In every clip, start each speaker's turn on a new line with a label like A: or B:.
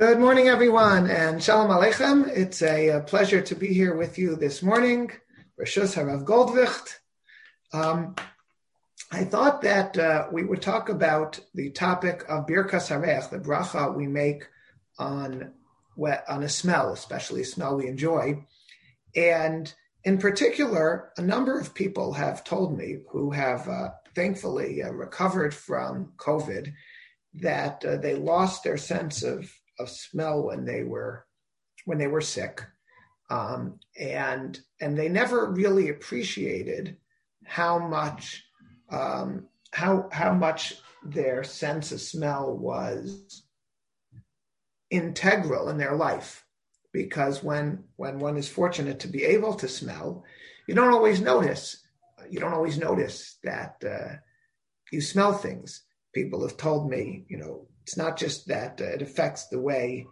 A: Good morning, everyone, and Shalom Aleichem. It's a pleasure to be here with you this morning. Reshus Harav Goldvicht. I thought that we would talk about the topic of Birkas Hareach, the bracha we make on a smell, especially a smell we enjoy. And in particular, a number of people have told me who have thankfully recovered from COVID that they lost their sense of smell when they were sick, and they never really appreciated how much their sense of smell was integral in their life. Because when one is fortunate to be able to smell, you don't always notice that you smell things. People have told me, it's not just that it affects the way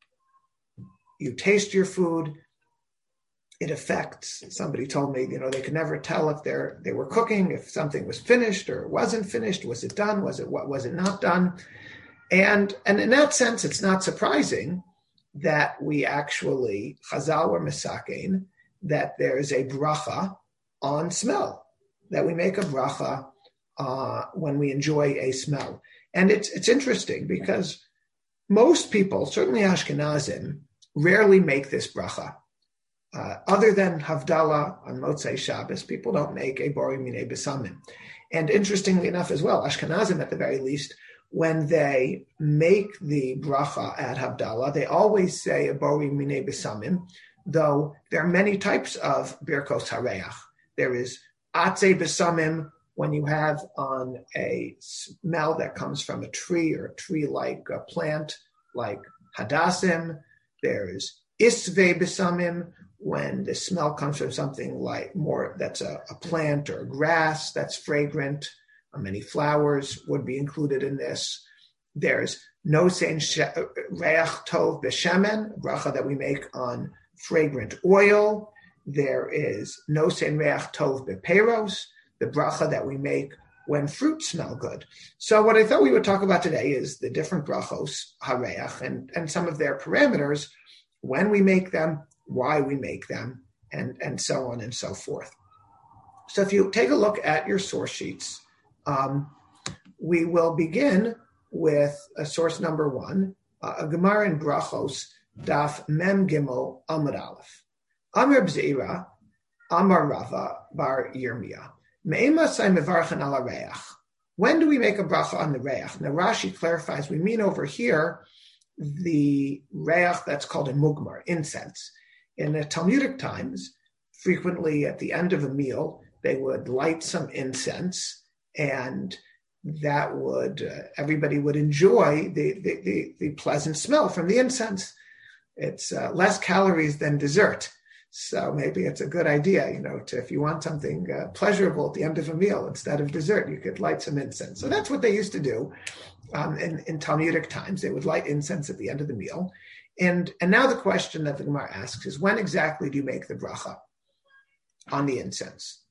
A: you taste your food. It affects, somebody told me, they could never tell if they were cooking, if something was finished or wasn't finished. Was it done? Was it not done? And in that sense, it's not surprising that we actually, Chazal were misakein, that there is a bracha on smell, that we make a bracha when we enjoy a smell. And it's interesting because most people, certainly Ashkenazim, rarely make this bracha. Other than Havdalah on Motzei Shabbos, people don't make a Bori Minei Besamim. And interestingly enough as well, Ashkenazim at the very least, when they make the bracha at Havdalah, they always say a Bori Minei Besamim, though there are many types of Birkos Hareach. There is Atzei Besamim, when you have on a smell that comes from a tree or a tree-like plant, like hadassim. There is isve besamim, when the smell comes from something like more that's a plant or a grass that's fragrant. Many flowers would be included in this. There's nosein reach tov b'shemen, bracha that we make on fragrant oil. There is nosein reach tov b'peiros, the bracha that we make when fruits smell good. So what I thought we would talk about today is the different brachos, hareach, and some of their parameters, when we make them, why we make them, and so on and so forth. So if you take a look at your source sheets, we will begin with source number 1, a Gemara in Brachos, Daf Mem Gimel Amud Aleph. Amar Bzeira, Amar Rava Bar Yirmiyah. When do we make a bracha on the reach? Now Rashi clarifies, we mean over here the reach that's called a mugmar, incense. In the Talmudic times, frequently at the end of a meal, they would light some incense, and that would everybody would enjoy the pleasant smell from the incense. It's less calories than dessert. So maybe it's a good idea, if you want something pleasurable at the end of a meal, instead of dessert, you could light some incense. So that's what they used to do in Talmudic times. They would light incense at the end of the meal. And now the question that the Gemara asks is, when exactly do you make the bracha on the incense?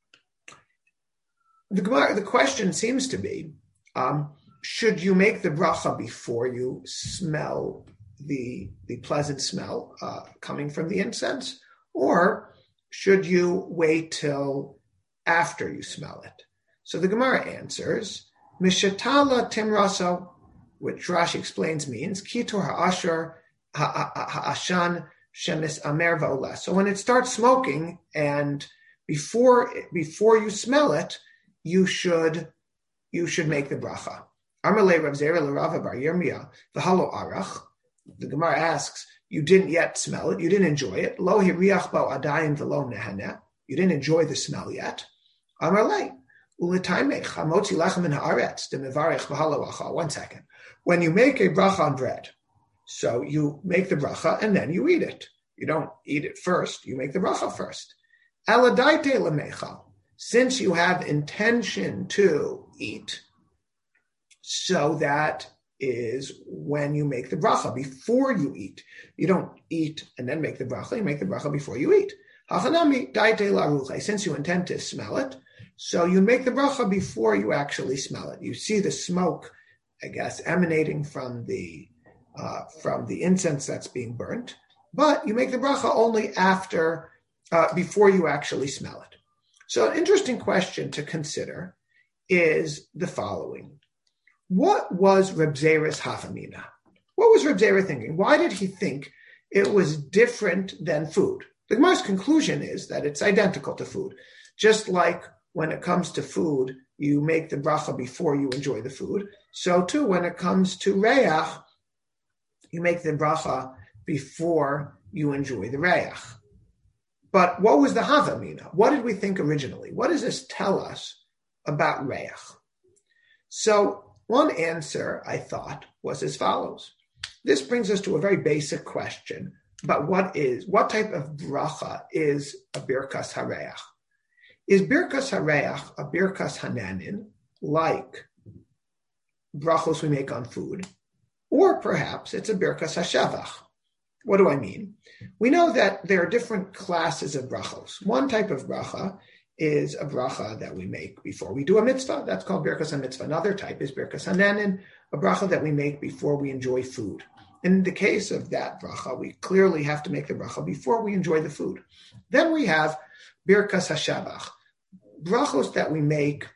A: The question seems to be, should you make the bracha before you smell the pleasant smell coming from the incense? Or should you wait till after you smell it? So the Gemara answers, Mishatala Timraso, which Rashi explains means, Kitor ha'ashar ha'ashan shemis amer va'olah. So when it starts smoking, and before you smell it, you should make the bracha. Amalei Rav Zera l'Rava Bar Yirmiyah v'halo arach. The Gemara asks, you didn't yet smell it, you didn't enjoy it. Lo hiriach bo adayin v'lo nehaneh. You didn't enjoy the smell yet. Amalei uletaimech hamotzi lechem min haaretz demevarech v'halo achal. 1 second. When you make a bracha on bread, so you make the bracha and then you eat it. You don't eat it first, you make the bracha first. Eladaite lemechal. Since you have intention to eat, so that is when you make the bracha, before you eat. You don't eat and then make the bracha, you make the bracha before you eat. Since you intend to smell it, so you make the bracha before you actually smell it. You see the smoke, I guess, emanating from the from the incense that's being burnt, but you make the bracha only after, before you actually smell it. So an interesting question to consider is the following. What was Reb Zera's hafamina? What was Reb Zera thinking? Why did he think it was different than food? The Gemara's conclusion is that it's identical to food. Just like when it comes to food, you make the bracha before you enjoy the food. So too, when it comes to reach, you make the bracha before you enjoy the reach. But what was the havamina? What did we think originally? What does this tell us about reich? So one answer, I thought, was as follows. This brings us to a very basic question about what type of bracha is a birkas hareach? Is birkas hareach a birkas hananin, like brachos we make on food? Or perhaps it's a birkas hashevach. What do I mean? We know that there are different classes of brachos. One type of bracha is a bracha that we make before we do a mitzvah. That's called birkas ha-mitzvah. Another type is birkas hananin, a bracha that we make before we enjoy food. In the case of that bracha, we clearly have to make the bracha before we enjoy the food. Then we have birkas hashavach, brachos that we make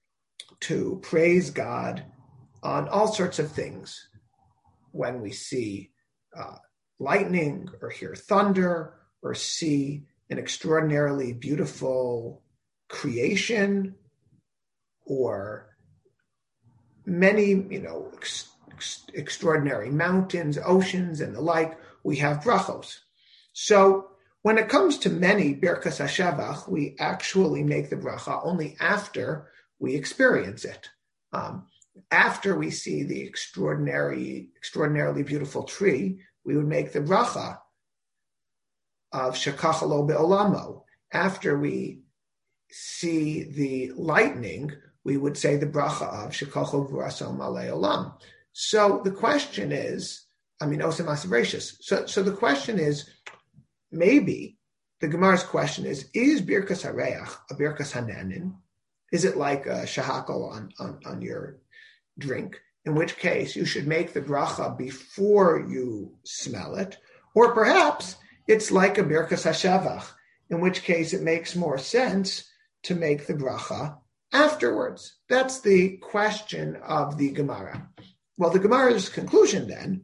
A: to praise God on all sorts of things. When we see lightning or hear thunder or see an extraordinarily beautiful creation or many, extraordinary mountains, oceans, and the like, we have brachos. So when it comes to many birkas hashavach, we actually make the bracha only after we experience it. After we see the extraordinarily beautiful tree, we would make the bracha of shekachalo be'olamo. After we see the lightning, we would say the bracha of shekachalo v'raso malei olam. So the question is, osem asavratius. So the question is, maybe the Gemara's question is birkas hareach a birkas hananin? Is it like a shahakal on your drink? In which case you should make the bracha before you smell it, or perhaps it's like a birkas hashavach, in which case it makes more sense to make the bracha afterwards. That's the question of the Gemara. Well, the Gemara's conclusion then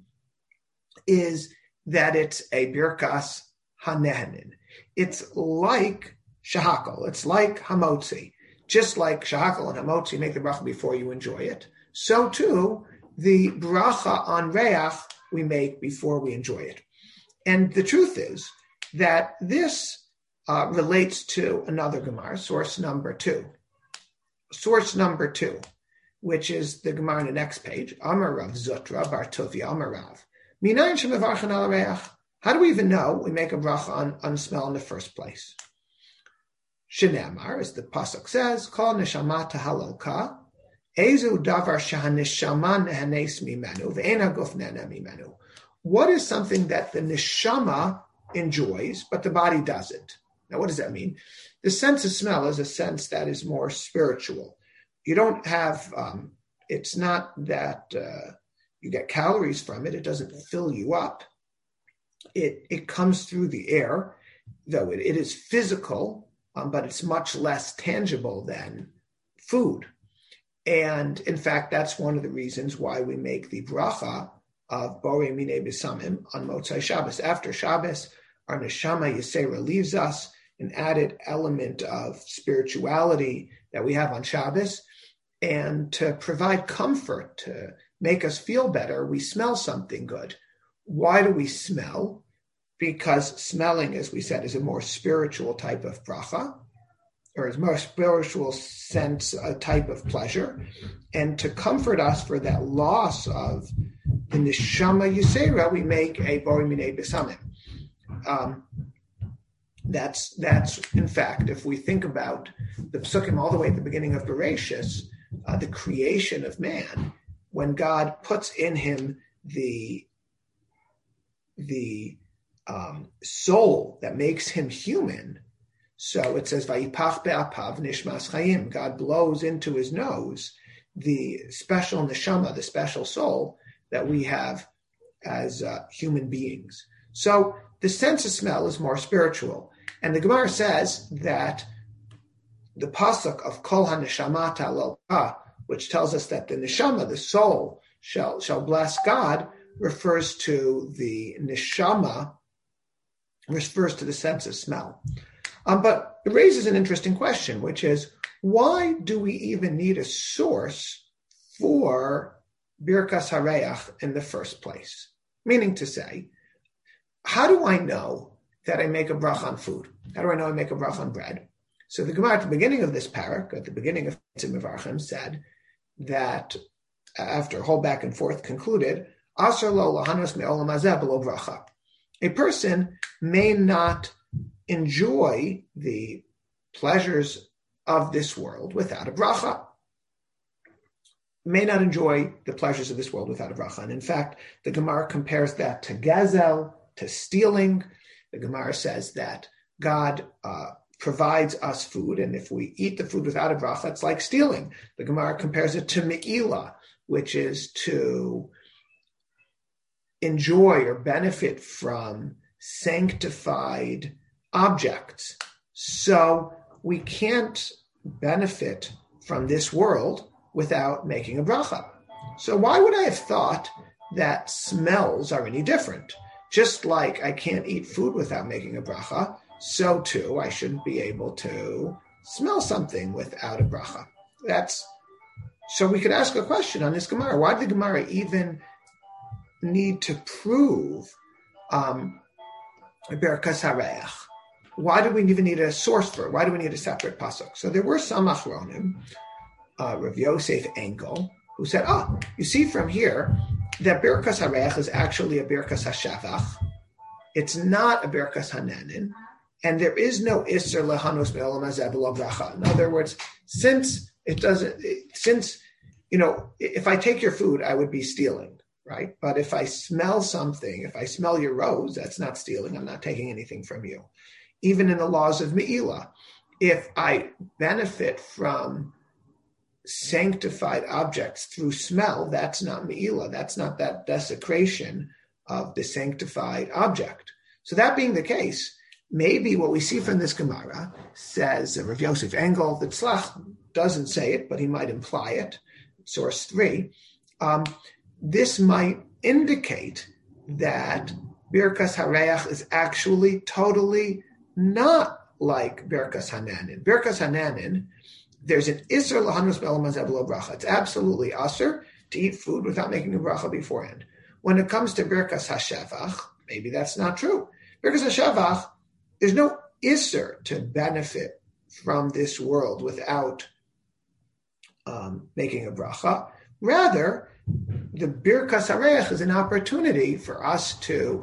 A: is that it's a birkas hanehanin. It's like shahakal. It's like hamotzi. Just like shahakal and hamotzi make the bracha before you enjoy it, so too the bracha on reach we make before we enjoy it. And the truth is that this relates to another Gemara, source number 2. Source number 2, which is the Gemara on the next page. Amar Rav Zutra bar Tuvia Amar Rav. Minayin shemavarchan al reach. How do we even know we make a bracha on smell in the first place? Shenamar, as the pasuk says, Kol neshama tahalelka, ezu davar shahaneshama nehanes mimenu, ve'en haguf nehena mimenu. What is something that the neshama enjoys, but the body doesn't? Now, what does that mean? The sense of smell is a sense that is more spiritual. You don't have, it's not that you get calories from it. It doesn't fill you up. It comes through the air, though it is physical, but it's much less tangible than food. And in fact, that's one of the reasons why we make the bracha of Borei Minei B'Samim on Motzai Shabbos. After Shabbos, our neshama Yisera leaves us, an added element of spirituality that we have on Shabbos. And to provide comfort, to make us feel better, we smell something good. Why do we smell? Because smelling, as we said, is a more spiritual type of bracha, or is a more spiritual sense, a type of pleasure. And to comfort us for that loss of the neshama Yisera, we make a Borei Minei B'Samim. That's in fact, if we think about the psukim all the way at the beginning of Bereshis, the creation of man, when God puts in him the soul that makes him human. So it says, Vayipach be'apav nishmas chayim. God blows into his nose the special neshama, the special soul that we have as human beings. So the sense of smell is more spiritual. And the Gemara says that the pasuk of Kol HaNeshama Ta'alel, which tells us that the neshama, the soul, shall bless God, refers to the neshama, refers to the sense of smell. But it raises an interesting question, which is, why do we even need a source for Birkas Hareach in the first place? Meaning to say, how do I know that I make a bracha on food? How do I know I make a bracha on bread? So the Gemara at the beginning of this parak, at the beginning of Mevarchim, said that after a whole back and forth concluded, Asar lo lahanos me'olam hazeh b'lo bracha. A person may not enjoy the pleasures of this world without a bracha. May not enjoy the pleasures of this world without a bracha. And in fact, the Gemara compares that to gazel, to stealing. The Gemara says that God provides us food, and if we eat the food without a bracha, it's like stealing. The Gemara compares it to me'ilah, which is to enjoy or benefit from sanctified objects. So we can't benefit from this world without making a bracha. So why would I have thought that smells are any different? Just like I can't eat food without making a bracha, so too I shouldn't be able to smell something without a bracha. So we could ask a question on this Gemara. Why did the Gemara even need to prove Birkas Hareach? Why do we even need a source for it? Why do we need a separate pasuk? So there were some achronim, Rav Yosef Engel, who said, you see from here that Birkas Hareach is actually a Birkas HaShavach. It's not a Birkas Hananin, and there is no Isser Lehanos Me'olam Hazeh B'lo Bracha. In other words, since if I take your food, I would be stealing, right? But if I smell something, if I smell your rose, that's not stealing. I'm not taking anything from you. Even in the laws of Me'ilah, if I benefit from sanctified objects through smell, that's not Me'ilah. That's not that desecration of the sanctified object. So that being the case, maybe what we see from this Gemara says, Rav Yosef Engel, the Tzlach doesn't say it, but he might imply it, source 3, this might indicate that Birkas Hareach is actually totally not like Birkas Hananin. Birkas Hananin, there's an Isser Lahanos Me'olam Hazeh B'lo Bracha. It's absolutely Asr to eat food without making a bracha beforehand. When it comes to Birkas HaShavach, maybe that's not true. Birkas HaShavach, there's no Isser to benefit from this world without making a bracha. Rather, the Birkas Hareach is an opportunity for us to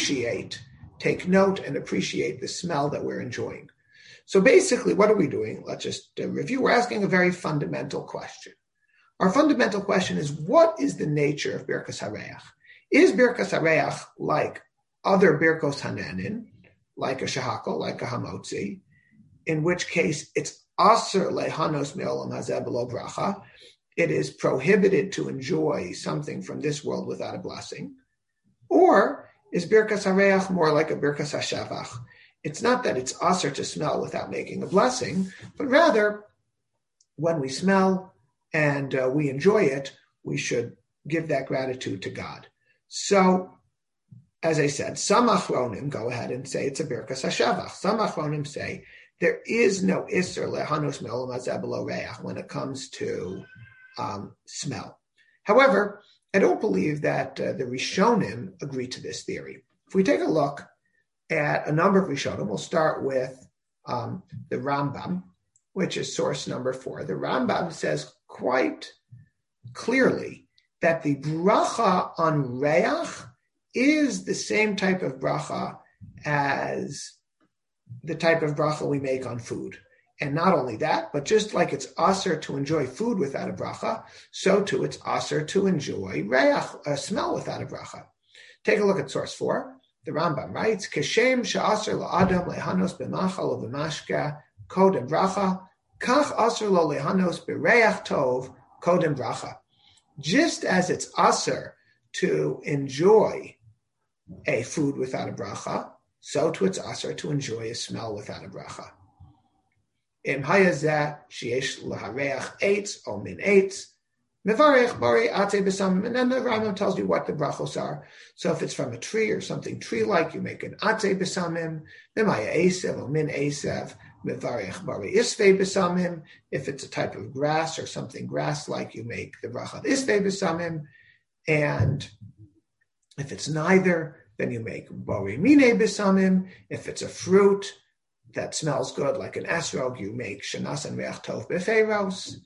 A: take note and appreciate the smell that we're enjoying. So basically, what are we doing? Let's just review. We're asking a very fundamental question. Our fundamental question is, what is the nature of Birkas Hareach? Is Birkas Hareach like other Birkos Hananin, like a Shehakol, like a Hamotzi, in which case it's Aser Lehanos Me'olam Hazeh B'lo Bracha? It is prohibited to enjoy something from this world without a blessing. Or is Birkas Hareach more like a Birkas HaShavach? It's not that it's aser to smell without making a blessing, but rather, when we smell and we enjoy it, we should give that gratitude to God. So, as I said, some achronim go ahead and say it's a Birkas HaShavach. Some achronim say there is no Isser Lehanos Me'olam Hazeh B'lo Reach when it comes to smell. However, I don't believe that the Rishonim agree to this theory. If we take a look at a number of Rishonim, we'll start with the Rambam, which is source number 4. The Rambam says quite clearly that the bracha on Reach is the same type of bracha as the type of bracha we make on food. And not only that, but just like it's aser to enjoy food without a bracha, so too it's aser to enjoy reach, a smell without a bracha. Take a look at source 4. The Rambam writes, Keshem she'aser la'adam lehanos b'machal u'b'mashka kodem bracha, kach aser lo lehanos b'reach tov kodem bracha. Just as it's aser to enjoy a food without a bracha, so too it's asur to enjoy a smell without a bracha. Im hayazeh sheyesh lahareach eitz or min eitz, mevarech bari atzei b'samim, and then the Rambam tells you what the brachos are. So if it's from a tree or something tree-like, you make an atzei b'samim, memaya esev or min esev, mevarech bari isvei b'samim. If it's a type of grass or something grass-like, you make the bracha isvei b'samim, and if it's neither, then you make bari mine b'samim. If it's a fruit that smells good, like an esrog, you make shanas and reach tov b'feiros.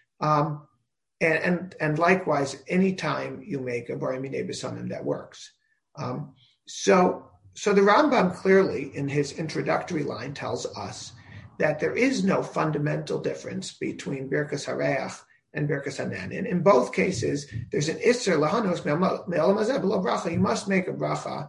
A: And likewise, anytime you make a bari mine b'samim, that works. So the Rambam clearly, in his introductory line, tells us that there is no fundamental difference between Birkas Hareach and Birkas Hananin. In both cases, there's an Isser Lahanos Me'olam Hazeh B'lo Bracha. You must make a bracha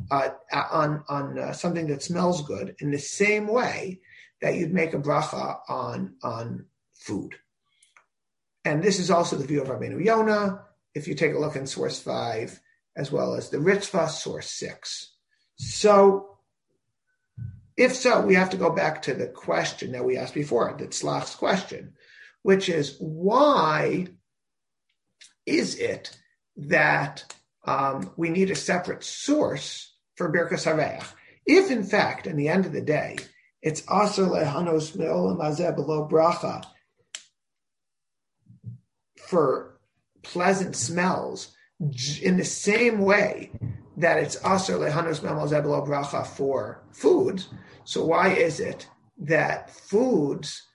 A: on something that smells good in the same way that you'd make a bracha on food. And this is also the view of Rabbeinu Yonah, if you take a look in source 5, as well as the Ritzvah, source 6. So, if so, we have to go back to the question that we asked before, the Tzlach's question, which is, why is it that we need a separate source for Birkas Hareach? If, in fact, in the end of the day, it's asur lehanos me'olam hazeh b'lo bracha for pleasant smells, in the same way that it's asur lehanos me'olam hazeh b'lo bracha for foods, so why is it that foods,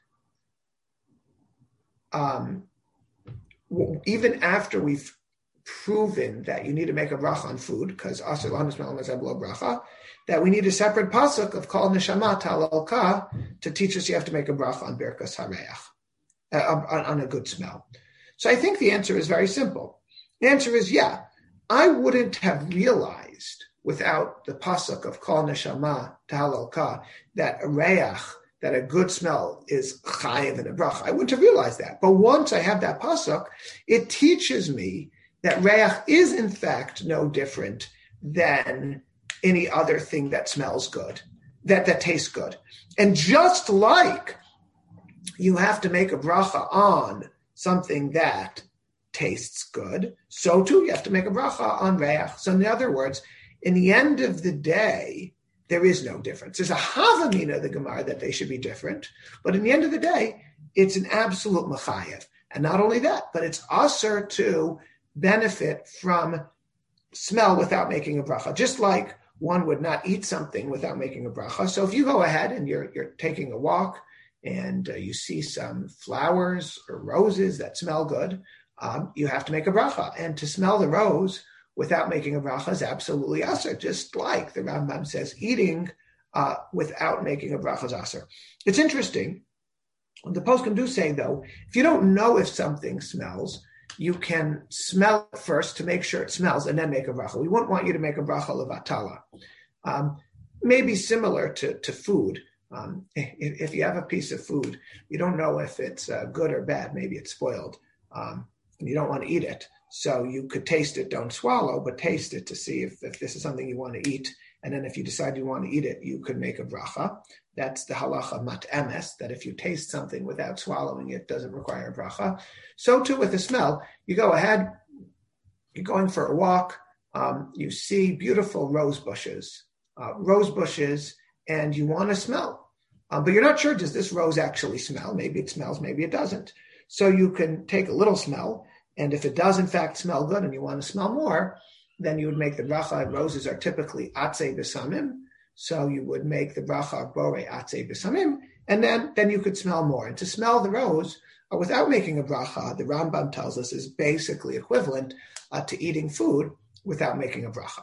A: even after we've proven that you need to make a bracha on food, because asur lehanos me'olam hazeh b'lo bracha, that we need a separate pasuk of kol neshama talalka to teach us you have to make a bracha on Birkas Hareach, on a good smell. So I think the answer is very simple. The answer is, yeah, I wouldn't have realized without the pasuk of kol neshama talalka that a reach, that a good smell is chayiv in a bracha. I wouldn't have realized that. But once I have that pasuk, it teaches me that reach is in fact no different than any other thing that smells good, that tastes good. And just like you have to make a bracha on something that tastes good, so too you have to make a bracha on reach. So in other words, in the end of the day, there is no difference. There's a havamina of the Gemara that they should be different, but in the end of the day, it's an absolute mechayev. And not only that, but it's asur to benefit from smell without making a bracha, just like one would not eat something without making a bracha. So if you go ahead and you're taking a walk and you see some flowers or roses that smell good, you have to make a bracha. And to smell the rose without making a bracha is absolutely asur, just like the Rambam says, eating without making a bracha is asur. It's interesting. The poskim do say, though, if you don't know if something smells, you can smell it first to make sure it smells and then make a bracha. We wouldn't want you to make a bracha levatala. Maybe similar to food. If you have a piece of food, you don't know if it's good or bad. Maybe it's spoiled. And you don't want to eat it. So you could taste it, don't swallow, but taste it to see if this is something you want to eat. And then if you decide you want to eat it, you could make a bracha. That's the halacha mat emes, that if you taste something without swallowing it, doesn't require a bracha. So too with the smell, you go ahead, you're going for a walk, you see beautiful rose bushes, and you want to smell. But you're not sure, does this rose actually smell? Maybe it smells, maybe it doesn't. So you can take a little smell, and if it does in fact smell good and you want to smell more, then you would make the bracha. Roses are typically atzei b'samim, so you would make the bracha borei atzei b'samim, and then you could smell more. And to smell the rose without making a bracha, the Rambam tells us, is basically equivalent to eating food without making a bracha.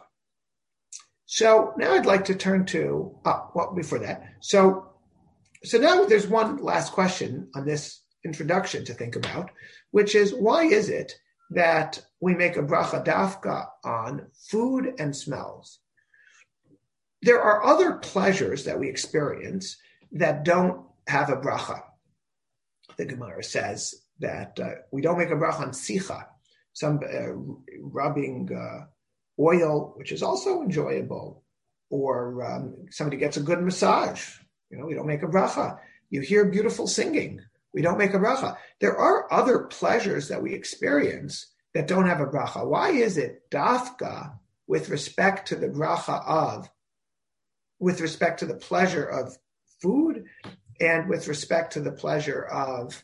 A: So now I'd like to turn to, before that. So now there's one last question on this introduction to think about, which is, why is it that we make a bracha dafka on food and smells? There are other pleasures that we experience that don't have a bracha. The Gemara says that we don't make a bracha on sicha. some rubbing oil, which is also enjoyable, or somebody gets a good massage. We don't make a bracha. You hear beautiful singing. We don't make a bracha. There are other pleasures that we experience that don't have a bracha. Why is it dafka with respect to the bracha with respect to the pleasure of food and with respect to the pleasure of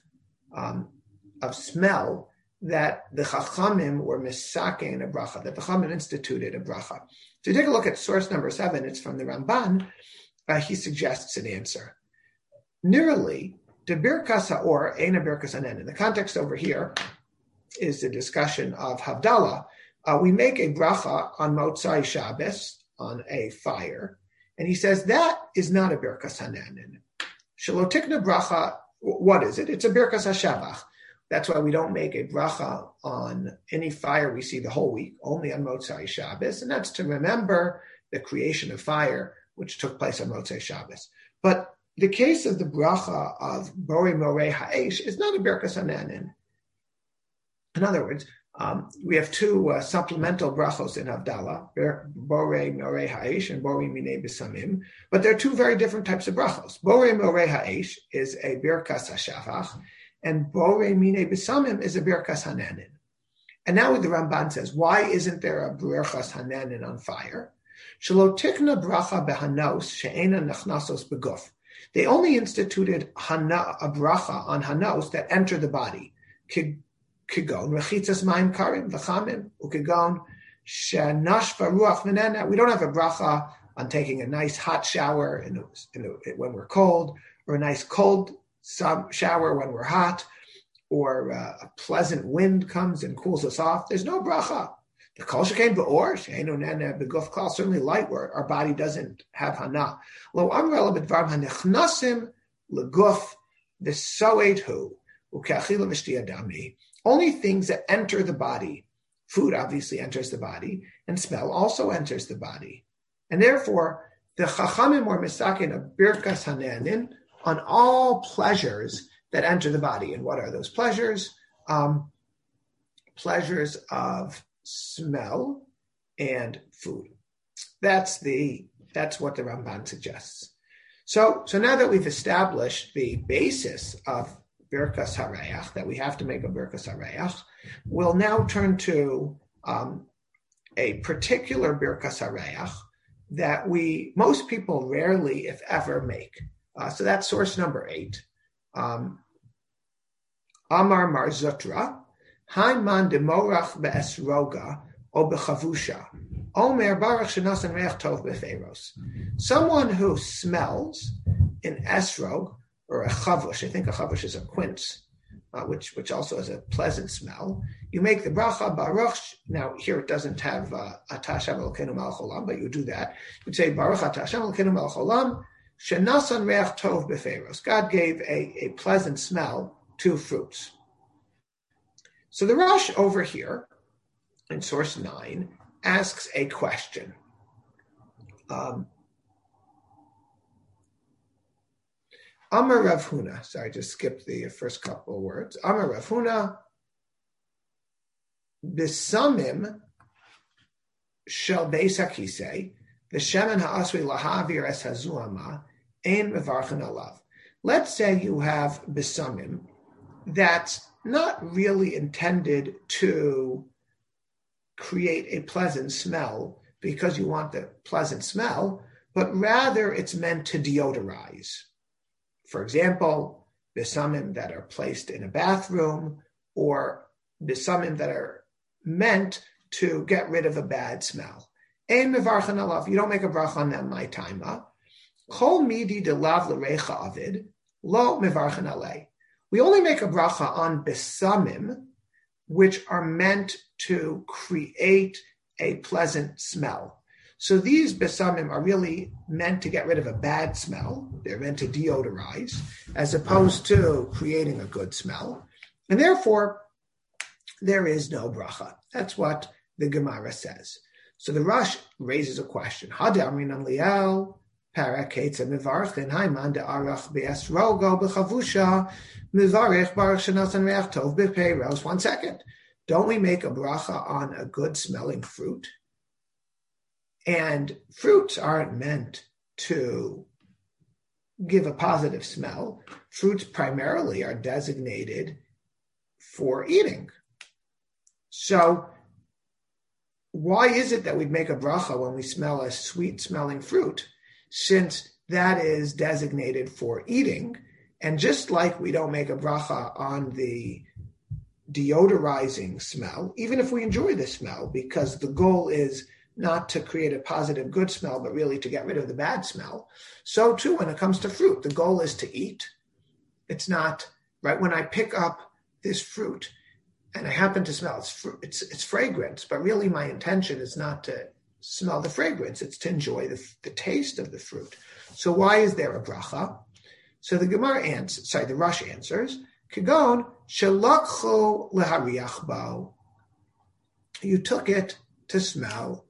A: smell, that the Chachamim were misakein a bracha, that the Chachamim instituted a bracha? So you take a look at source number 7, it's from the Ramban. He suggests an answer. Nearly, the birkas ha'or ein a birkas hanen. The context over here is the discussion of Havdalah. We make a bracha on Motzai Shabbos, on a fire, and he says that is not a birkas hanen. Shalotikna bracha, what is it? It's a birkas hashavach. That's why we don't make a bracha on any fire we see the whole week, only on Motzai Shabbos, and that's to remember the creation of fire, which took place on Motzai Shabbos. But the case of the bracha of Borei Morei Ha'esh is not a birkas hanen. In other words, we have two supplemental brachos in Havdalah, Borei Morei Ha'esh and Borei Minei B'samim, but they're two very different types of brachos. Borei Morei Ha'esh is a birkas hashavach, and Borei Minei B'samim is a birkas hanen. And now the Ramban says, why isn't there a birkas hanen on fire? Shelo tikna bracha behanos she'ena nachnasos beguf. They only instituted a bracha on hanos that enter the body. Kigon rechitzas mayim karim v'chamim ukigon she'nashva ruach menena. We don't have a bracha on taking a nice hot shower when we're cold, or a nice cold shower when we're hot, or a pleasant wind comes and cools us off. There's no bracha. The kol shekain be'or she'enu nena beguf klal, certainly light where our body doesn't have hana. Lo amrela b'dvar hanechnasim leguf v'soed hu u'ke'achila v'shtiya dami. Only things that enter the body, food obviously enters the body, and smell also enters the body. And therefore, the Chachamim were misakin of birkas hanenin on all pleasures that enter the body. And what are those pleasures? Pleasures of smell and food. That's what the Ramban suggests. So now that we've established the basis of birkas harayach, that we have to make a birkas harayach, we'll now turn to a particular birkas harayach that most people rarely, if ever, make. So that's source number 8. Amar Mar Zutra, Haiman de Morach be'esroga o bechavusha, Omer Baruch shenasan reach tov befeiros. Someone who smells in esrog, or a chavush, I think a chavush is a quince, which also has a pleasant smell. You make the bracha Baruch. Now here it doesn't have Atah Hashem Elokeinu Melech Olam, but you do that. You'd say Baruch Atah Hashem Elokeinu Melech Olam, shenasan reach tov befeiros. God gave a pleasant smell to fruits. So the Rosh over here in source 9 asks a question. Amar Rav Huna, sorry, just skipped the first couple of words. Amar Rav Huna, B'samim shel beis hakisei, v'shemen ha'asri lahavir es hazuama, ein mevarchen alav. Let's say you have b'samim that's not really intended to create a pleasant smell because you want the pleasant smell, but rather it's meant to deodorize. For example, besamim that are placed in a bathroom, or besamim that are meant to get rid of a bad smell. Ein mevarchen alav. You don't make a bracha on them, my taima. Kol midi de lav l'recha avid, lo mevarchen alei. We only make a bracha on besamim, which are meant to create a pleasant smell. So these besamim are really meant to get rid of a bad smell. They're meant to deodorize, as opposed to creating a good smell. And therefore, there is no bracha. That's what the Gemara says. So the Rosh raises a question. Hadamrinan liel, paraketza mivarchin, haiman de arach be'esrogo b'chavusha, mivarich baruch shenasan reach tov b'peiros. 1 second. don't we make a bracha on a good smelling fruit? And fruits aren't meant to give a positive smell. Fruits primarily are designated for eating. So why is it that we'd make a bracha when we smell a sweet-smelling fruit, since that is designated for eating? And just like we don't make a bracha on the deodorizing smell, even if we enjoy the smell, because the goal is not to create a positive good smell, but really to get rid of the bad smell. So too, when it comes to fruit, the goal is to eat. It's not, right, when I pick up this fruit and I happen to smell it's fragrance, but really my intention is not to smell the fragrance, it's to enjoy the taste of the fruit. So why is there a bracha? So the Rush answers, Kagon, shelakcho lehariach bo. You took it to smell,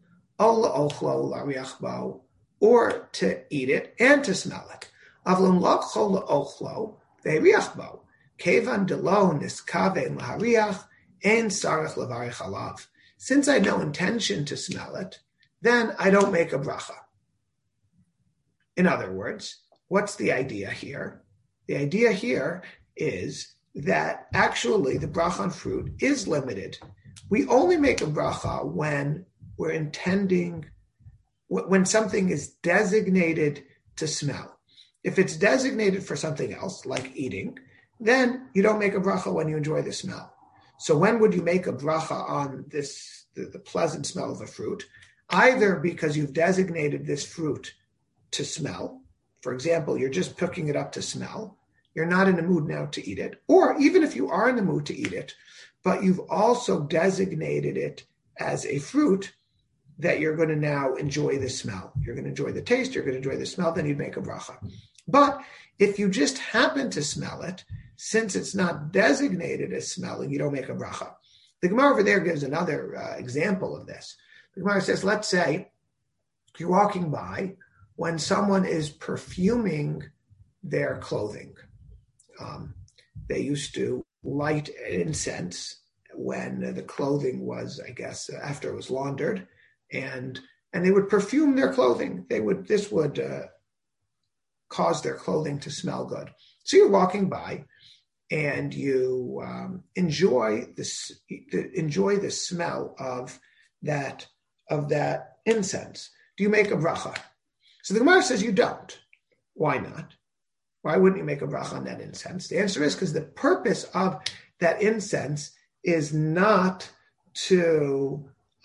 A: or to eat it and to smell it. Avlam lakcho leochlo ve'riach bo. Kevan delo niskave lahariach en sarach levarich alav. Since I had no intention to smell it, then I don't make a bracha. In other words, what's the idea here? The idea here is that actually the bracha on fruit is limited. We only make a bracha when we're intending, when something is designated to smell. If it's designated for something else, like eating, then you don't make a bracha when you enjoy the smell. So when would you make a bracha on this, the pleasant smell of a fruit? Either because you've designated this fruit to smell. For example, you're just picking it up to smell. You're not in the mood now to eat it. Or even if you are in the mood to eat it, but you've also designated it as a fruit that you're going to now enjoy the smell. You're going to enjoy the taste, you're going to enjoy the smell, then you'd make a bracha. But if you just happen to smell it, since it's not designated as smelling, you don't make a bracha. The Gemara over there gives another example of this. The Gemara says, let's say you're walking by when someone is perfuming their clothing. They used to light incense when the clothing was, I guess, after it was laundered, and they would perfume their clothing. This would cause their clothing to smell good. So you're walking by, and you enjoy the smell of that incense. Do you make a bracha? So the Gemara says you don't. Why not? Why wouldn't you make a bracha on that incense? The answer is because the purpose of that incense is not to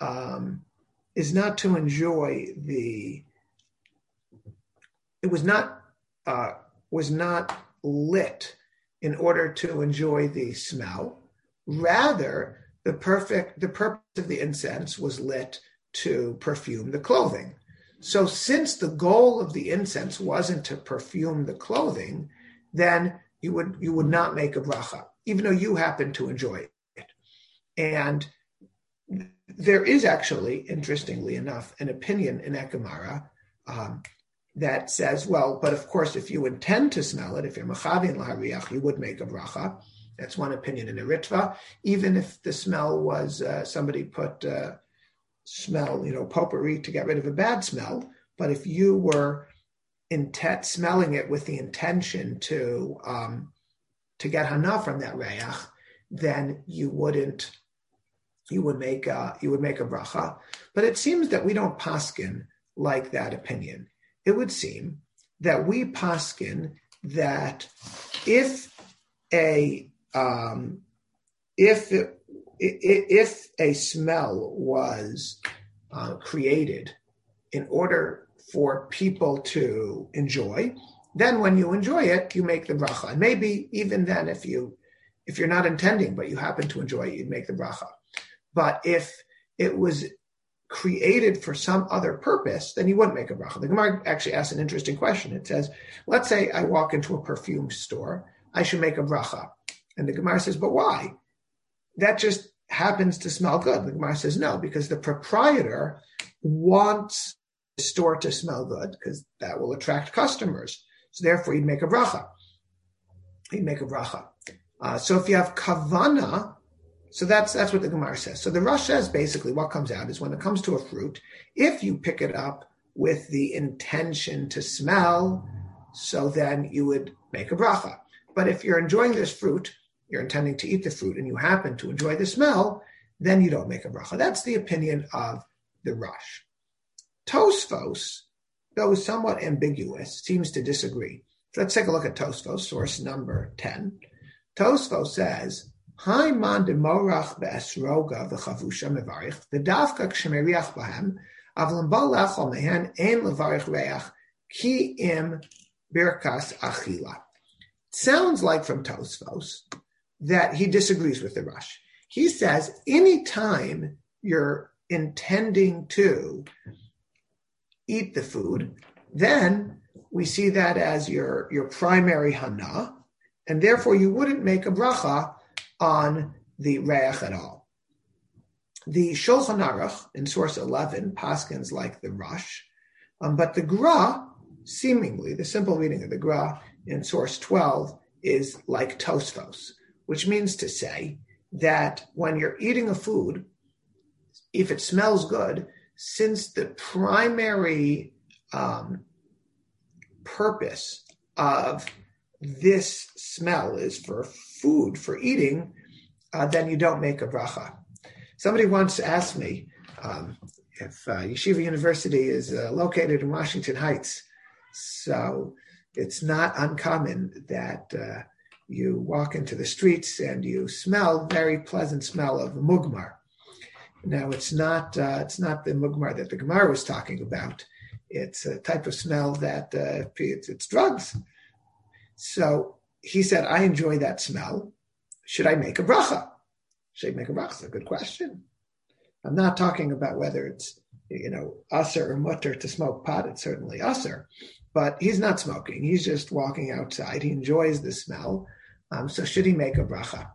A: enjoy the. It was not lit in order to enjoy the smell. Rather, the purpose of the incense was lit to perfume the clothing. So since the goal of the incense wasn't to perfume the clothing, then you would not make a bracha, even though you happen to enjoy it. And there is actually, interestingly enough, an opinion in Gemara that says, well, but of course, if you intend to smell it, if you're machavin lahariach, you would make a bracha. That's one opinion in a ritva. Even if the smell was somebody put potpourri to get rid of a bad smell. But if you were smelling it with the intention to get hana from that reach, then you would make a bracha. But it seems that we don't paskin like that opinion. It would seem that we paskin that if a smell was created in order for people to enjoy, then when you enjoy it, you make the bracha. And maybe even then, if you're not intending, but you happen to enjoy it, you'd make the bracha. But if it was created for some other purpose, then you wouldn't make a bracha. The Gemara actually asks an interesting question. It says, let's say I walk into a perfume store, I should make a bracha. And the Gemara says, but why? That just happens to smell good. The Gemara says no, because the proprietor wants the store to smell good because that will attract customers. So therefore, you'd make a bracha. So if you have kavana, So that's what the Gemara says. So the Rosh says basically what comes out is when it comes to a fruit, if you pick it up with the intention to smell, so then you would make a bracha. But if you're enjoying this fruit, you're intending to eat the fruit, and you happen to enjoy the smell, then you don't make a bracha. That's the opinion of the Rosh. Tosfos, though somewhat ambiguous, seems to disagree. So let's take a look at Tosfos, source number 10. Tosfos says, Hai man de morach be'esroga v'chavusha mevarich, v'davka k'shemeriach bahem, avlam ba lechol mehen ein levarich reach, ki im birkas achila. Sounds like from Tosfos that he disagrees with the Rosh. He says, anytime you're intending to eat the food, then we see that as your primary hana, and therefore you wouldn't make a bracha on the reach at all. The Shulchan Aruch in source 11 paskins like the Rosh, but the Gra, seemingly the simple reading of the Gra in source 12 is like Tosfos, which means to say that when you're eating a food, if it smells good, since the primary purpose of this smell is for food, for eating, then you don't make a bracha. Somebody once asked me if Yeshiva University is located in Washington Heights, so it's not uncommon that you walk into the streets and you smell very pleasant smell of mugmar. Now it's not the mugmar that the Gemara was talking about. It's a type of smell that it's drugs. So he said, I enjoy that smell. Should I make a bracha? Should I make a bracha? It's a good question. I'm not talking about whether it's, usher or mutter to smoke pot. It's certainly usher. But he's not smoking. He's just walking outside. He enjoys the smell. So should he make a bracha?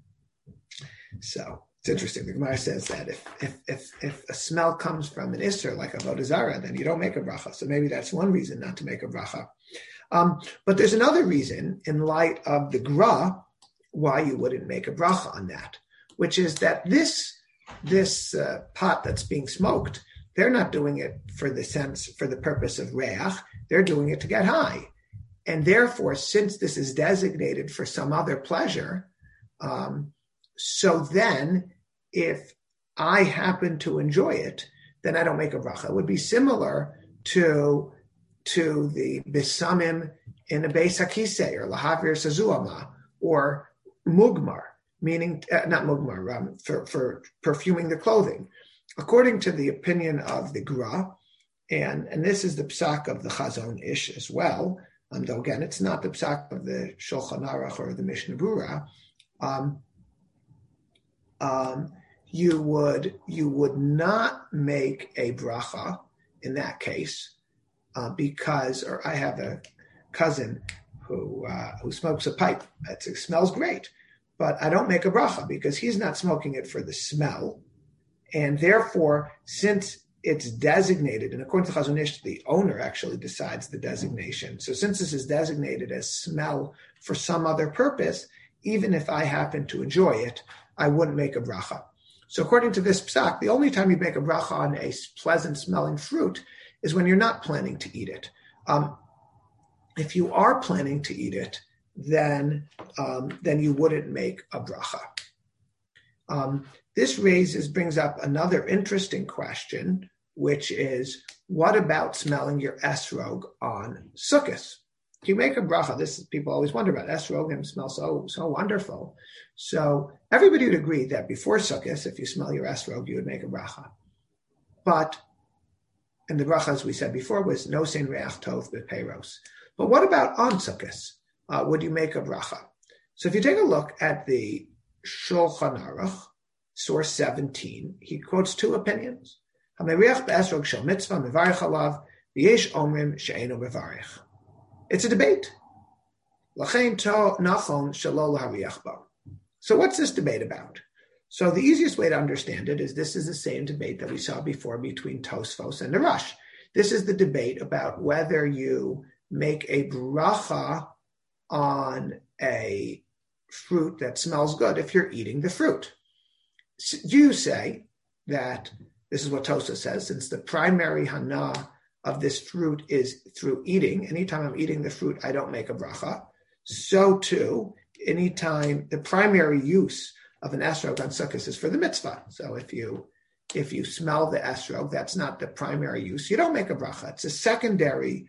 A: So it's interesting. The Gemara says that if a smell comes from an isser, like a avodah zarah, then you don't make a bracha. So maybe that's one reason not to make a bracha. But there's another reason, in light of the Gra, why you wouldn't make a bracha on that, which is that this pot that's being smoked, they're not doing it for the purpose of reach. They're doing it to get high. And therefore, since this is designated for some other pleasure, so then if I happen to enjoy it, then I don't make a bracha. It would be similar to the bisamim in a beis hakisei or lahavir sazuama or mugmar, meaning not mugmar, for perfuming the clothing. According to the opinion of the Gra, and this is the psak of the Chazon Ish as well, though again it's not the psak of the Shulchan Aruch or the Mishnah Berurah, you would not make a bracha in that case because, or I have a cousin who smokes a pipe. It smells great, but I don't make a bracha because he's not smoking it for the smell, and therefore, since it's designated, and according to Chazon Ish, the owner actually decides the designation. So since this is designated as smell for some other purpose, even if I happen to enjoy it, I wouldn't make a bracha. So according to this psak, the only time you make a bracha on a pleasant smelling fruit is when you're not planning to eat it. If you are planning to eat it, then you wouldn't make a bracha. This brings up another interesting question, which is, what about smelling your esrog on Sukkot? You make a bracha. People always wonder about esrog, and smells so wonderful. So everybody would agree that before Sukkot, if you smell your esrog, you would make a bracha. And the bracha, as we said before, was no sein reach tov b'peiros. But what about on Sukkot? Would you make a bracha? So if you take a look at the Shulchan Aruch, source 17, he quotes two opinions. It's a debate. So what's this debate about? So the easiest way to understand it is this is the same debate that we saw before between Tosfos and the Rosh. This is the debate about whether you make a bracha on a fruit that smells good if you're eating the fruit. Jews say that this is what Tosa says, since the primary hana of this fruit is through eating. Anytime I'm eating the fruit, I don't make a bracha. So too, anytime the primary use of an esrog on Sukkot is for the mitzvah. So if you smell the esrog, that's not the primary use. You don't make a bracha. It's a secondary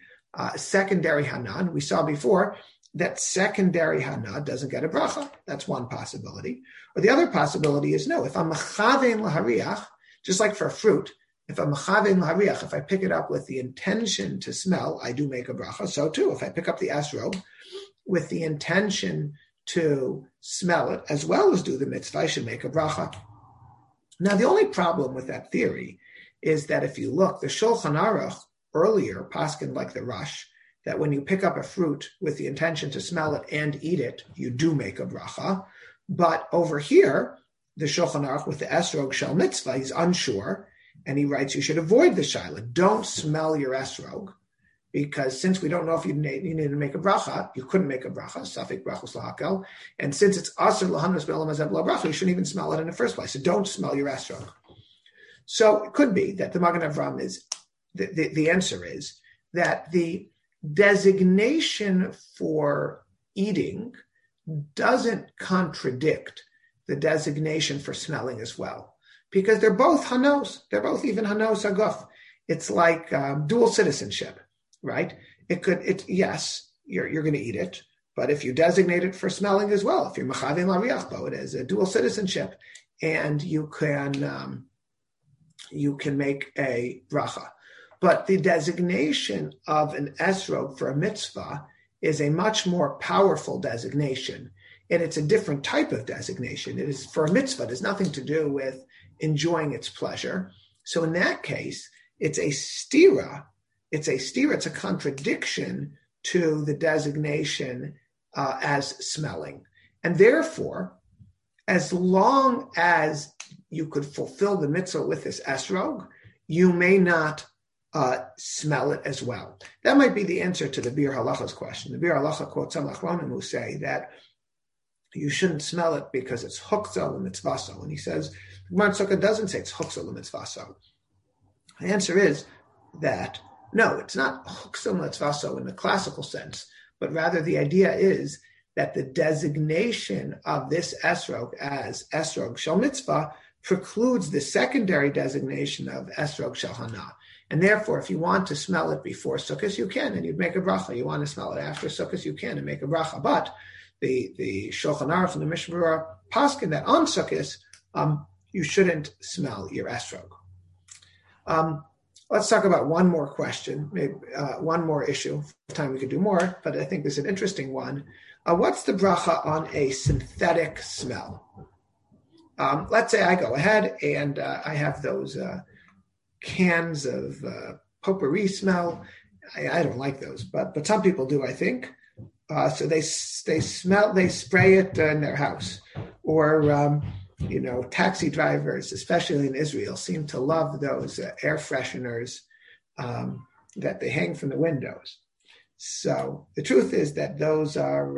A: hana. We saw before that secondary hana doesn't get a bracha. That's one possibility. Or the other possibility is no. If I'm mechavein lahariach, just like for a fruit, if I'm mechavein lahariach, if I pick it up with the intention to smell, I do make a bracha. So too, if I pick up the esrog with the intention to smell it, as well as do the mitzvah, I should make a bracha. Now, the only problem with that theory is that if you look, the Shulchan Aruch earlier, paskin like the Rush, that when you pick up a fruit with the intention to smell it and eat it, you do make a bracha. But over here, the Shulchan Aruch with the esrog shel mitzvah, he's unsure, and he writes you should avoid the shaila. Don't smell your esrog, because since we don't know if you need to make a bracha, you couldn't make a bracha, safek brachos lahakel, and since it's aser lahanos be'olam hazeh b'la bracha, you shouldn't even smell it in the first place. So don't smell your esrog. So it could be that the Magen Avraham is, the answer is that the designation for eating doesn't contradict the designation for smelling as well, because they're both hanos. They're both even hanos aguf. It's like dual citizenship, right? Yes, you're going to eat it, but if you designate it for smelling as well, if you're mechavein l'ariach bo, it is a dual citizenship, and you can make a bracha. But the designation of an esrog for a mitzvah is a much more powerful designation, and it's a different type of designation. It is for a mitzvah. It has nothing to do with enjoying its pleasure. So in that case, it's a stira. It's a contradiction to the designation as smelling. And therefore, as long as you could fulfill the mitzvah with this esrog, you may not smell it as well. That might be the answer to the Bir Halacha's question. The Bir Halacha quotes some Achronim who say that you shouldn't smell it because it's hukza l'mitzvaso. And he says, the Gemara Sukkah doesn't say it's hukza l'mitzvaso. The answer is that, no, it's not hukza l'mitzvaso in the classical sense, but rather the idea is that the designation of this esrog as esrog shel mitzvah precludes the secondary designation of esrog shel hana. And therefore, if you want to smell it before Sukkot, you can, and you'd make a bracha. You want to smell it after Sukkot, you can, and make a bracha. But the Shulchan Aruch and the Mishnah Berurah paskin that on Sukkot, you shouldn't smell your esrog. Let's talk about one more question, maybe one more issue. Time we could do more, but I think this is an interesting one. What's the bracha on a synthetic smell? Let's say I go ahead and I have those cans of potpourri smell. I don't like those, but some people do, I think. So they spray it in their house, or taxi drivers, especially in Israel, seem to love those air fresheners that they hang from the windows. So the truth is that those are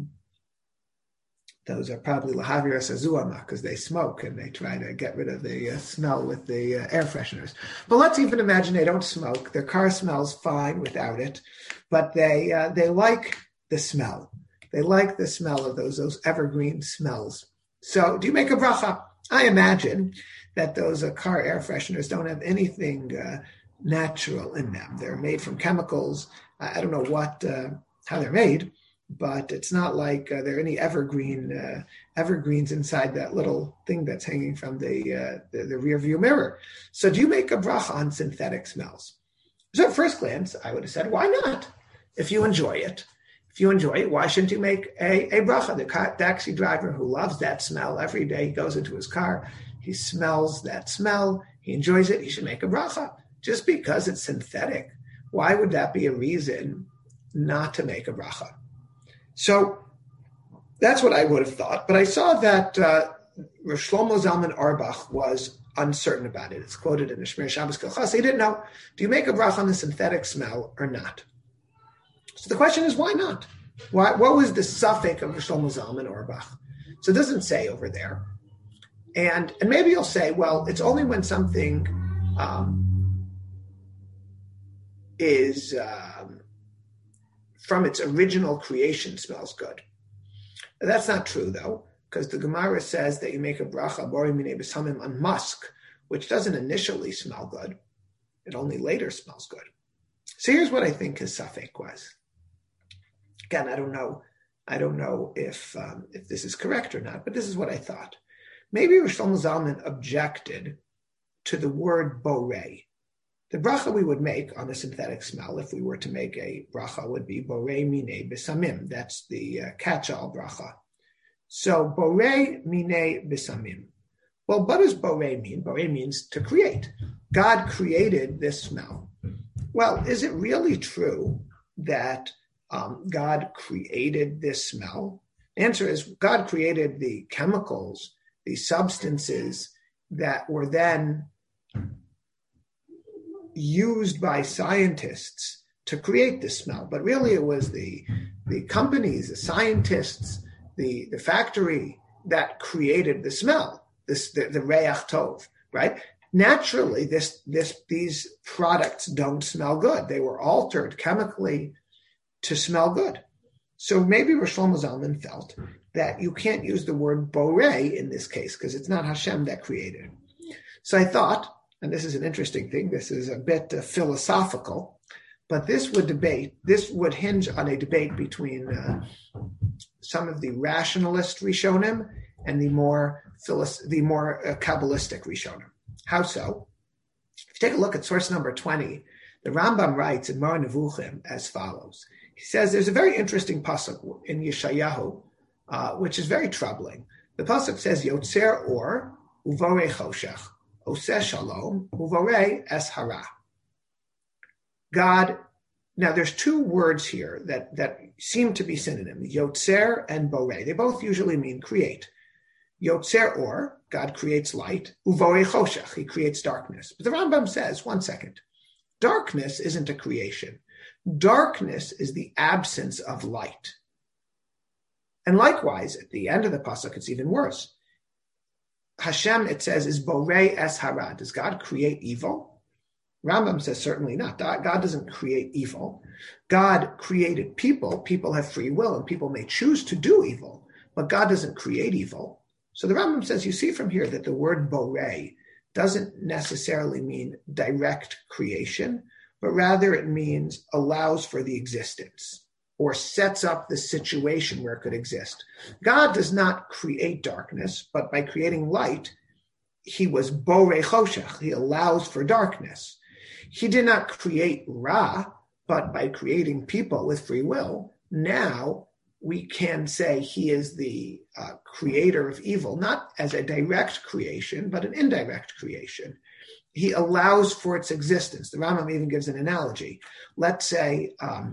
A: probably lahavira sazuama, because they smoke and they try to get rid of the smell with the air fresheners. But let's even imagine they don't smoke. Their car smells fine without it, but they like the smell. They like the smell of those evergreen smells. So do you make a bracha? I imagine that those car air fresheners don't have anything natural in them. They're made from chemicals. I don't know how they're made, but it's not like there are any evergreens inside that little thing that's hanging from the rear view mirror. So do you make a bracha on synthetic smells? So at first glance, I would have said, why not? If you enjoy it, why shouldn't you make a bracha? The taxi driver who loves that smell every day, he goes into his car, he smells that smell, he enjoys it, he should make a bracha. Just because it's synthetic, why would that be a reason not to make a bracha? So that's what I would have thought. But I saw that Rosh Shlomo Zalman Auerbach was uncertain about it. It's quoted in the Shmir Shabbos Kilchas. He didn't know, do you make a bracha on the synthetic smell or not? So the question is, why not? What was the suffix of Rosh Shlomo Zalman Auerbach? So it doesn't say over there. And maybe you'll say, well, it's only when something is from its original creation smells good. That's not true, though, because the Gemara says that you make a bracha borei minei besamim on musk, which doesn't initially smell good. It only later smells good. So here's what I think his safek was. Again, I don't know if this is correct or not, but this is what I thought. Maybe Rosh Shlomo Zalman objected to the word borei. The bracha we would make on a synthetic smell, if we were to make a bracha, would be borei minei besamim. That's the catch-all bracha. So borei minei besamim. Well, what does borei mean? Borei means to create. God created this smell. Well, is it really true that God created this smell? The answer is God created the chemicals, the substances that were then used by scientists to create this smell. But really it was the companies, the scientists, the factory that created the smell, the reach tov, right? Naturally, these products don't smell good. They were altered chemically to smell good. So maybe Rosh Shlomo Zalman felt that you can't use the word borei in this case because it's not Hashem that created. So I thought, and this is an interesting thing, this is a bit philosophical, but this would hinge on a debate between some of the rationalist Rishonim and the more Kabbalistic Rishonim. How so? If you take a look at source number 20, the Rambam writes in Moreh Nevuchim as follows. He says there's a very interesting pasuk in Yeshayahu, which is very troubling. The pasuk says, Yotzer or uvorei choshech, oseh shalom, uvorei es hara. God, now there's two words here that seem to be synonyms, Yotzer and borei. They both usually mean create. Yotzer or, God creates light, uvorei choshech, he creates darkness. But the Rambam says, one second, darkness isn't a creation. Darkness is the absence of light. And likewise, at the end of the pasuk, it's even worse. Hashem, it says, is borei es hara. Does God create evil? Rambam says certainly not. God doesn't create evil. God created people. People have free will, and people may choose to do evil, but God doesn't create evil. So the Rambam says, you see from here that the word borei doesn't necessarily mean direct creation, but rather it means allows for the existence or sets up the situation where it could exist. God does not create darkness, but by creating light, he was borei choshech, he allows for darkness. He did not create Ra, but by creating people with free will, now we can say he is the creator of evil, not as a direct creation, but an indirect creation. He allows for its existence. The Rambam even gives an analogy. Let's say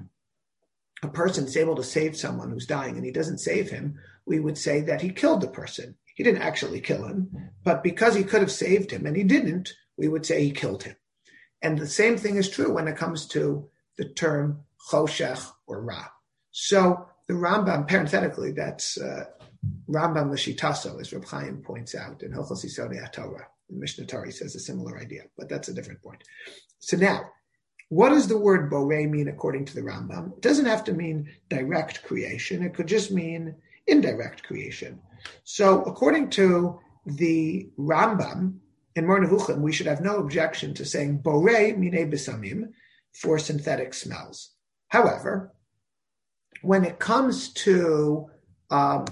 A: a person is able to save someone who's dying and he doesn't save him. We would say that he killed the person. He didn't actually kill him, but because he could have saved him and he didn't, we would say he killed him. And the same thing is true when it comes to the term choshech or Ra. So the Rambam, parenthetically, that's Rambam L'Shitaso, as Reb Chaim points out in Hilchos Yisodei HaTorah. The Mishnah Torah says a similar idea, but that's a different point. So now, what does the word borei mean according to the Rambam? It doesn't have to mean direct creation. It could just mean indirect creation. So according to the Rambam in Moreh Nevuchim, we should have no objection to saying borei minei besamim for synthetic smells. However, when it comes to the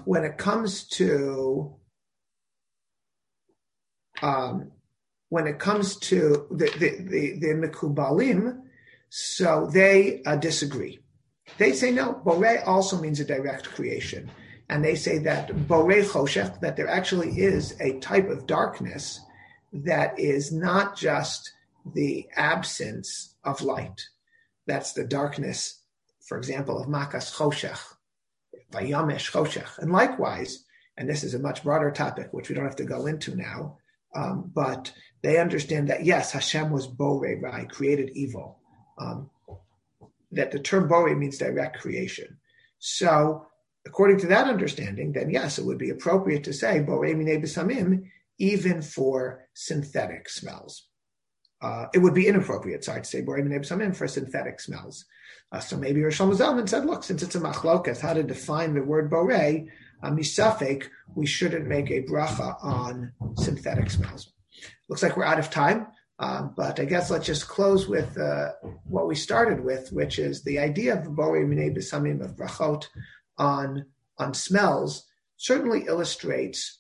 A: Mekubalim, so they disagree. They say no, borei also means a direct creation. And they say that borei choshech, that there actually is a type of darkness that is not just the absence of light. That's the darkness, for example, of makas choshech, vayamesh choshech. And likewise, and this is a much broader topic, which we don't have to go into now, but they understand that, yes, Hashem was borei ra, created evil. That the term borei means direct creation. So according to that understanding, then yes, it would be appropriate to say borei minei besamim, even for synthetic smells. It would be inappropriate, to say borei minei b'samim for synthetic smells. So maybe Rosh Shlomo Zalman said, look, since it's a machlokas, how to define the word borei, misafek, we shouldn't make a bracha on synthetic smells. Looks like we're out of time, but I guess let's just close with what we started with, which is the idea of borei minei b'samim, of brachot on smells, certainly illustrates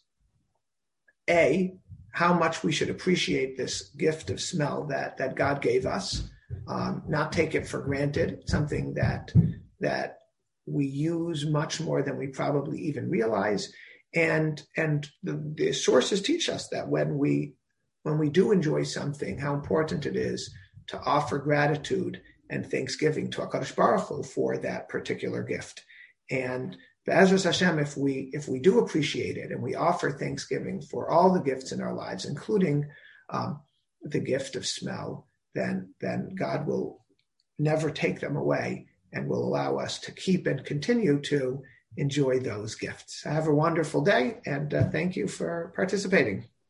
A: how much we should appreciate this gift of smell that God gave us, not take it for granted, something that we use much more than we probably even realize. And the sources teach us that when we do enjoy something, how important it is to offer gratitude and thanksgiving to HaKadosh Baruch Hu for that particular gift. And Be'ezras Hashem, if we do appreciate it and we offer thanksgiving for all the gifts in our lives, including the gift of smell, then God will never take them away and will allow us to keep and continue to enjoy those gifts. Have a wonderful day, and thank you for participating.